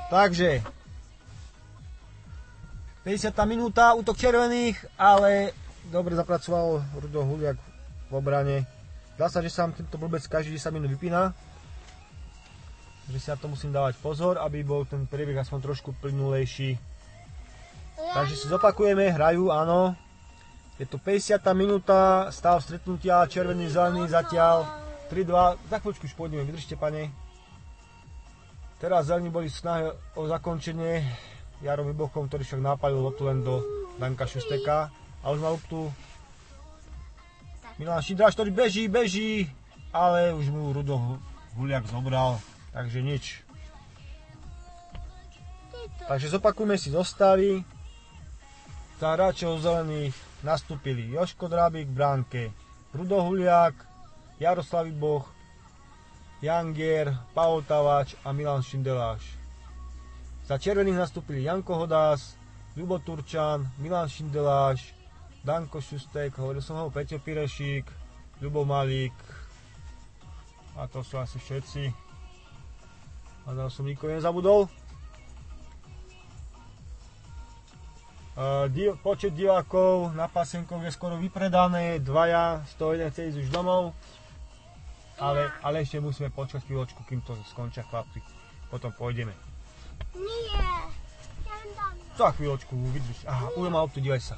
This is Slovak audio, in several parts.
Takže 50. minúta, útok červených, ale dobre zapracoval Rudo Huliak v obrane. Dá sa, že sa tento blbec každý 10 minút vypína. Že si na to musím dávať pozor, aby bol ten priebeh aspoň trošku plynulejší. Takže si zopakujeme, hrajú, áno. Je to 50. minúta, stav stretnutia, červený, zelený, zatiaľ 3-2. Za chvíľučku už pôjdeme, vydržte, pane. Teraz zelení boli v snahe o zakončenie Jarom Vybochom, ktorý však nápalil loptu len do Danka Šusteka. A už má loptu Milan Šindraš, ktorý beží, ale už mu Rudo Huliak zobral, takže nič. Takže zopakujme si zostavy. Za hráčov zelených nastúpili Joško Drábik v bránke, Rudo Huliak, Jaroslav Vyboch, Jan Gier, Pavol Taváč a Milan Šindeláš. Za červených nastúpili Janko Hodás, Ľubo Turčan, Milan Šindeláš, Danko Šustek, hovoril som ho, Peťo Pirešík, Ľubo Malík. A to sú asi všetci. A tam som nikoho nezabudol. Počet divákov na pásenkoch je skoro vypredané, dvaja, 101 chce ísť už domov. Ale ešte musíme počkať chvíľočku, kým to skončia chlapci. Potom pôjdeme. Nie. Za chvíľočku, vydrž. Aha, Ujo má loptu, dívaj sa.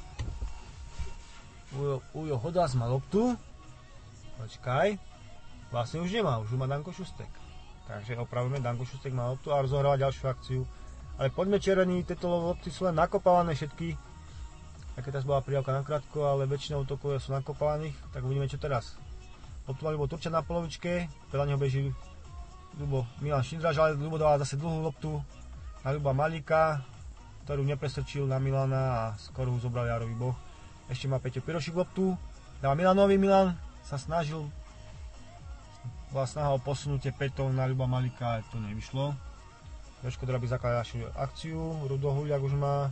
Ujo Hodás má loptu. Počkaj. Vlastne už nemá, už má Danko Šustek. Takže opravíme, Danko Šustek má loptu a rozohráva ďalšiu akciu. Ale poďme červení, tieto lopty sú len nakopávané všetky. Aj keď teraz bola prijavka nakrátko, ale väčšina útokov sú nakopávaných, tak uvidíme čo teraz. Loptu má Ľubo Turčan na polovičke, veľa neho beží Milan Šindraž, ale Ľubo dáva zase dlhú loptu na Ľuba Malíka, ktorú neprestrčil na Milana a skoro ho zobral Jaro Vyboch. Ešte má Peťo Pirošík loptu, dáva Milanovi, Milan sa snažil, bola snaha o posunutie pätou na Ľuba Malíka, ale to nevyšlo. Joško Drábik zakladá ďalšiu akciu, Rudo Huliak už má,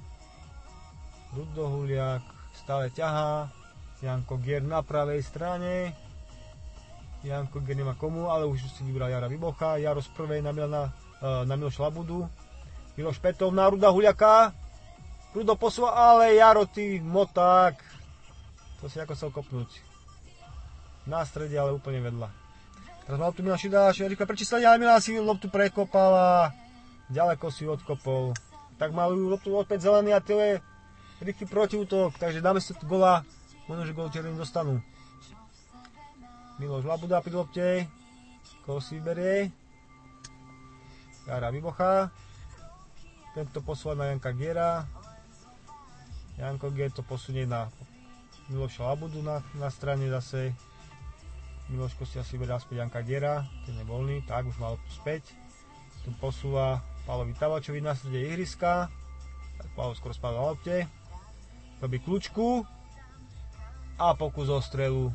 Rudo Huliak stále ťahá, Janko Gier na pravej strane, Janko Gier nemá komu, ale už si vybral Jara Vybocha, Jaro z prvej na Miloša Labudu, Miloš Petov na Ruda Huliaka, Rudo posúva, ale Jaro, ty moták, to si ako chcel kopnúť, na strede, ale úplne vedľa. Teraz má loptu Milan Šindraš, rýchle prečíslenie, ale Milan si loptu prekopal a ďaleko si odkopol. Tak majú loptu opäť zelený a to je rýchly protiútok, takže dáme si tu gola, možno, že gol červení dostanú. Miloš Labuda pri lopte, koho si vyberie, Jara Vybocha, tento posúva na Janka Giera, Janko Gier to posunie na Miloša Labudu na strane zase. Miloško si asi vyberá späť Janka Giera, ten je voľný, tak už má loptu späť. Tu posúva Pavlovi Taváčovi na strede ihriska, tak Pavol skoro spadol na lopte. Robí kľúčku a pokus o strelu.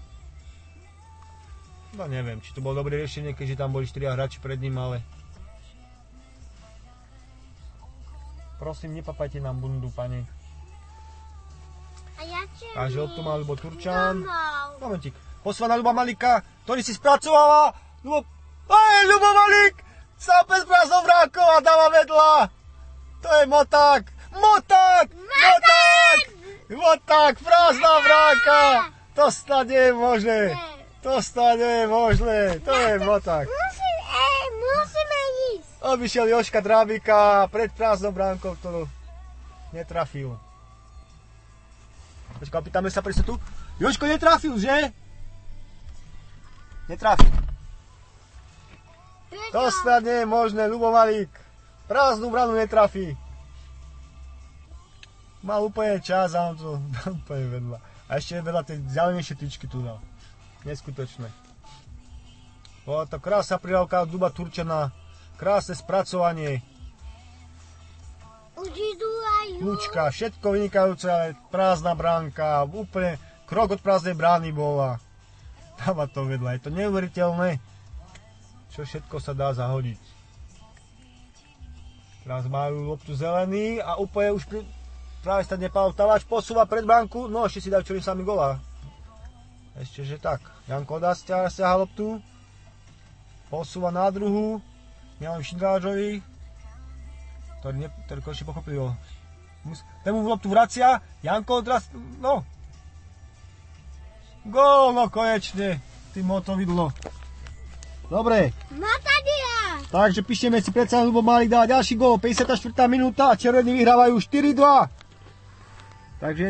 No neviem, či to bolo dobré riešenie, keďže tam boli 4 hráči pred ním, ale... Prosím, nepapajte nám bundu, pane. Takže loptu má Ľubo Turčan. Momentík. Posúva na Ľuba Malíka, ktorý si spracováva. Ľubo Malík! Sápe s prázdnou bránkou a dáva vedľa. To je moták. Moták, prázdna bránka. To snad nie je možné. To je moták. Musíme ísť. Obišiel Joška Drábika pred prázdnou bránkou, ktorú netrafil. Počkaj, opýtame sa prečo tu. Joško netrafil, že? Netrafil. To snad nie je možné, Ľubo Malík. Prázdnu branu netrafí. Mal úplne čas a on to dal úplne vedľa. A ešte vedľa tej zelenejšie tyčky tu dal. Neskutočné. Bola to krásna pridávka od Ľuba Turčana. Krásne spracovanie. Kľúčka, všetko vynikajúce, ale prázdna bránka. Úplne krok od prázdnej brány bola. Dáva to vedľa. Je to neuveriteľné, čo všetko sa dá zahodiť. Teraz majú loptu zelený a úplne už práve stane Pavol Taváč posúva pred bránku. No ešte si dajú čorí sami gola. Ešte že tak. Janko Hodás stiaha loptu. Posúva na druhu. Milan Šindrážovi. ktorý konečne pochopil. Ten mu loptu vracia, Janko teraz, no. Gól, no konečne. Tým to vidlo. Dobre. Matadia! Takže píšeme si predsa, Ľubo Malík dáva ďalší gól, 54. minúta a červení vyhrávajú 4-2. Takže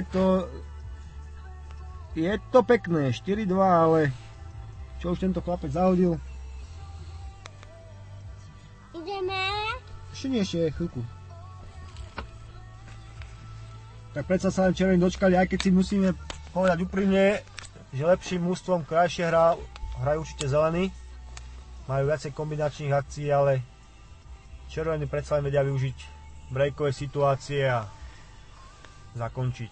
je to pekné, 4-2, ale čo už tento chlapec zahodil? Ideme. Ešte nie, ešte chvíľku. Tak predsa sa len červení dočkali, aj keď si musíme povedať úprimne, že lepším mužstvom krajšie hrajú určite zelení. Majú viacej kombinačných akcií, ale červení predsa len vedia využiť breakové situácie a zakončiť.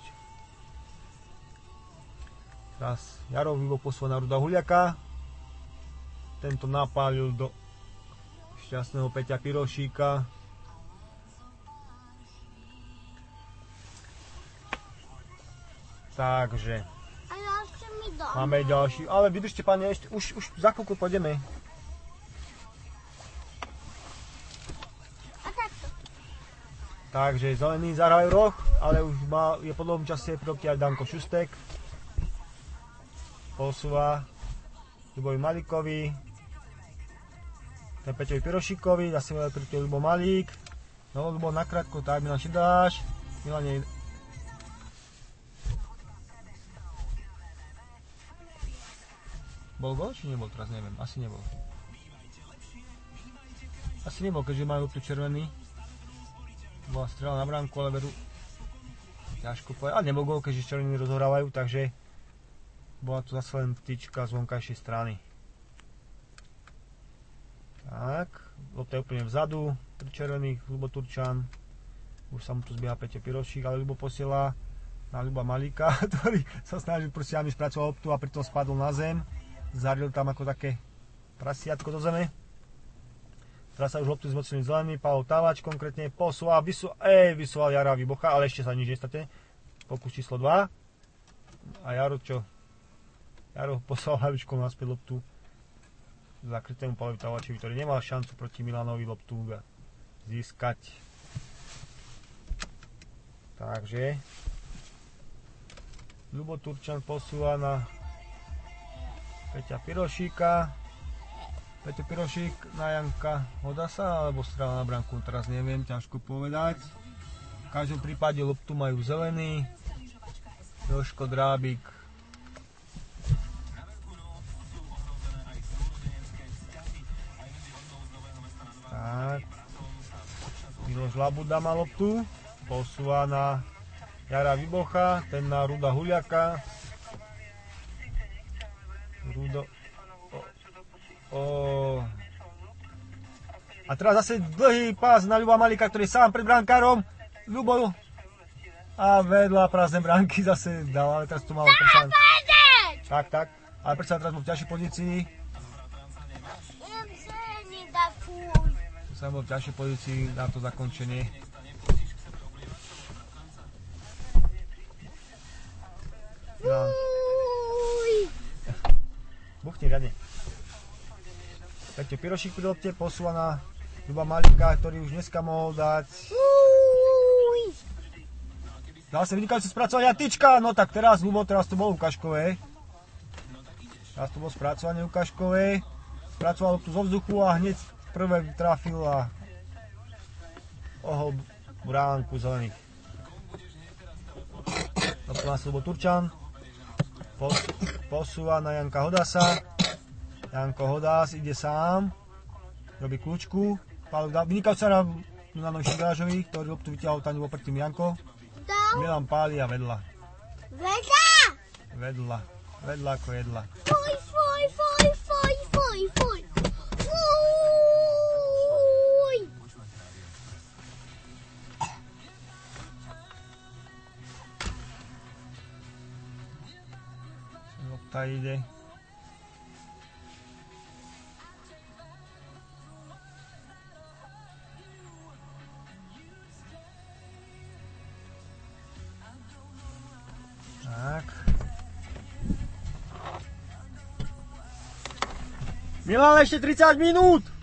Teraz Jarov výbok posúva na Ruda Huliaka. Tento napálil do šťastného Peťa Pirošíka. Takže A ja ešte mi dám. máme ďalší, ale vydržte pane, ešte, už za chvíľku pôjdeme. A takto. Takže zelený zahrajú roh, ale už je po dlhom čase protiaľ Danko Šustek. Posúva Ľubovi Malíkovi. Ten Peťovi Pirošíkovi, zase protiaľ Ľubo Malík. No Ľubo nakrátko, tak Milan Šidáš. Milane. Bol gol, či nebol teraz, neviem, asi nebol. Asi nebol, keďže majú tu červený. Bola strela na bránku, ale veru ťažko povedať, ale nebol gol, keďže červení rozhorávajú, takže bola tu zase len tyčka z vonkajšej strany. Tak, lopta je úplne vzadu, pri červených, Ľubo Turčan. Už sa mu tu zbieha Peťo Pirošík, ale Ľubo posiela na Ľuba Malíka, ktorý sa snažil prstiami spracovať loptu a pritom spadol na zem. Zaril tam ako také prasiatko do zeme. Teraz sa už loptu zmocnil zelený, Pavol Távač konkrétne posúva, vysoval Jara Výbocha, ale ešte sa nič nestane. Pokus číslo 2. A Jaro čo? Jaro poslal hlavičkou naspäť loptu zakrytému Pavlovi Távačovi, ktorý nemal šancu proti Milanovi loptu získať. Takže Ľubo Turčan posúva na Peťa Pirošíka. Peťo Pirošík na Janka Hodasa, alebo strela na bránku, teraz neviem, ťažko povedať. V každom prípade loptu majú zelený. Jožko Drábik. Tak. Miloš Labuda má loptu. Posúva na Jara Výbocha, ten na Ruda Huliaka. A teraz zase dlhý pás na Ľuba Malíka, ktorý je sám pred brankárom. Ľubo a vedľa prázdne bránky zase dal, ale teraz tu mal predsa. Tak. Ale predsa teraz bol v ťažšej pozícii. Sa bol v ťažšej pozícii na to zakončenie. Ja. Buchni riadne. Peťo Pirošík pri lopte posúva na Ľuba Malíka, ktorý už dneska mohol dať. Dal sa vynikajúce spracovanie tyčka, no tak teraz Ľubo, teraz to bolo ukážkové. Teraz to bolo spracovanie ukážkové. Spracoval loptu zo vzduchu a hneď prvé trafil a ohol bránku zelených. Loptu má Ľubo Turčan. Posúva na Janka Hodasa. Janko Hodás ide sám. Robí kľúčku. Vynikajúca na Milanovi Šidážovi, ktorý loptu vyťahol tam bol predtým Janko. Milan páli a vedľa. Vedľa ako jedla. Fuj. Lopta ide. Tak. Milan, ešte 30 minút!